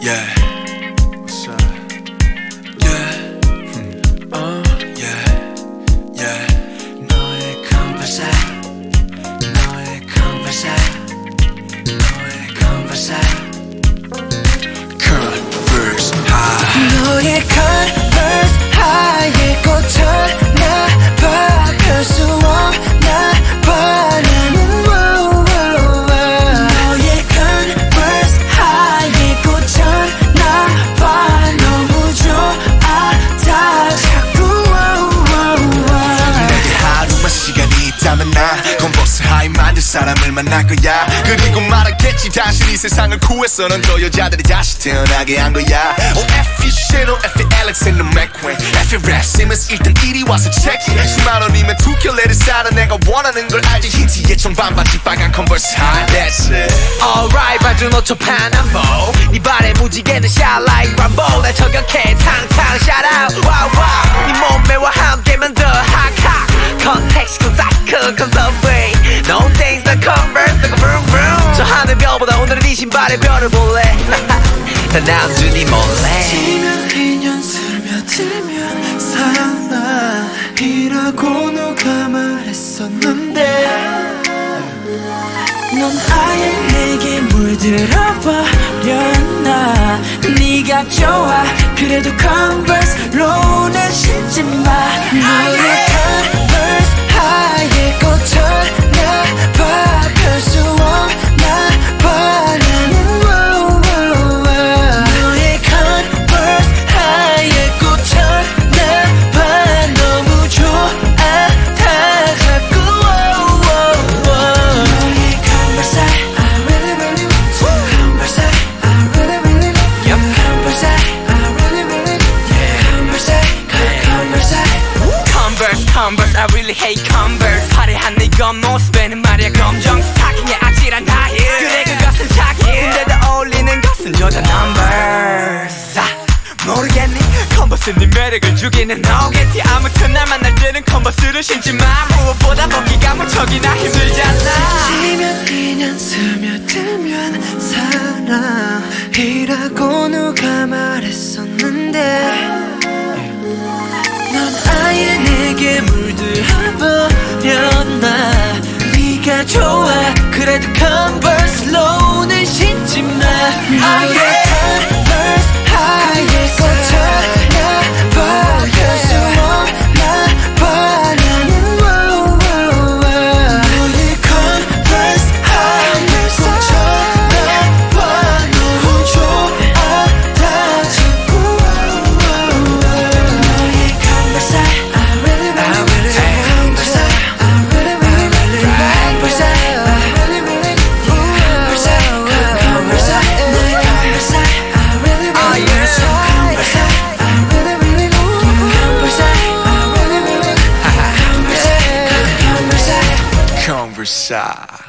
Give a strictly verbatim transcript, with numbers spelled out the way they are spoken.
Yeah. What's up? Yeah. Hmm. Uh, yeah. Yeah. 너의 converse, 너의 converse, 너의 converse, converse high. 너의 converse high에 꽂혀나 봐. 별 수 없나 봐. 나는 wow, wow, wow. 너의 converse high에 꽂혀나 봐. 너무 좋아 다 자꾸 wow, wow, wow. 내게 하루만 시간이 있다면 나 컨버스 하이 만들 사람을 만날 거야. 그리고 말하겠지 다시 이 세상을 구해서 넌 저 여자들이 다시 태어나게 한 거야. Oh F.E. Shadow, F.E. Alexander McQueen, F.E. Rap Simmons 일단 이리 와서 체크해. 십만 원이면 두 켤레를 사라. 내가 원하는 걸 알지. 흰티에 청반바지 빨간 컨버스 하이. That's it. Alright 반주 노초 파남보 네 발에 무지개는 shine like Rambo. 날 저격해 탕탕 shout out wow wow. 네 몸매와 함께만 더 hot hot. Context 그 사크 conserve. No things that converse like a vroom vroom. 저 하늘별보다 오늘은 이 신발의 별을 볼래. 다 남준이 몰래. 지면 인연 스며들면 사랑이라고 누가 말했었는데 넌 아예 내게 물들어버렸나. 네가 좋아 그래도 converse로는 신지 마. 너의 converse 하얘 꽂혀나 봐. 별 수 없나 봐. 나는 wow, wow, wow. 너의 converse 하얘 꽂혀나 봐. 너무 좋아 다 자꾸 wow, wow, wow. 너의 converse I really really want to converse I really really like you converse I really really yeah converse converse Converse Converse I really hate Converse. 화려한 네 겉모습에는 말이야 검정 스타킹에 아찔한 다힐. 그래 그것은 착해. 근데도 어울리는 것은 여자 numbers. 아, 모르겠니 컨버스 네 매력을 주기는 너겠지. 아무튼 날 만날 때는 컨버스를 신지 마. 무엇보다 벗기가 무척이나 힘들잖아. 지면 인연 스며들면 사랑이라고 누가 말했었는데 넌 아예 내게 물들어버렸나. 네가 좋아 그래도 converse로는 신지 마. 아예 converse 하얘 꽂혀나 봐. 별 수 없나 봐. 나는 wow, wow, wow. 너의 converse 하얘 꽂혀나 봐. 너무 좋아 다 자꾸 wow, wow, wow. 너의 converse I really really like converse I really really like converse I really really converse converse 너의 converse I really really like converse I really really like converse I really really converse converse Converse.